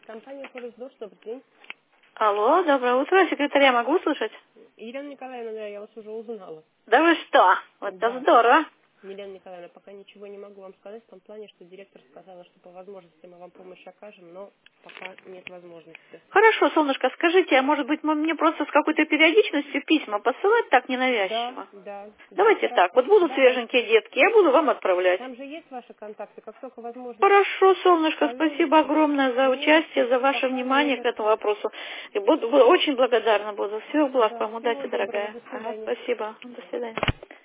Компания «Форекс-Дор», добрый день. Алло, доброе утро. Секретаря могу услышать? Елена Николаевна, да, я вас уже узнала. Да вы что? Вот это Да. здорово. Елена Николаевна, пока ничего не могу вам сказать в том плане, что директор сказала, что по возможности мы вам помощь окажем, но пока нет возможности. Хорошо, солнышко, скажите, а может быть мне просто с какой-то периодичностью письма посылать так ненавязчиво? Да. Давайте так, вот будут свеженькие детки, я буду вам отправлять. Там же есть ваши контакты, как только возможно. Хорошо, солнышко, Пожалуйста. спасибо огромное за участие, за ваше внимание к этому вопросу. И буду очень благодарна буду. Всего благ вам, удачи, Всего доброго, дорогая. до Ага, свидания. спасибо. До свидания.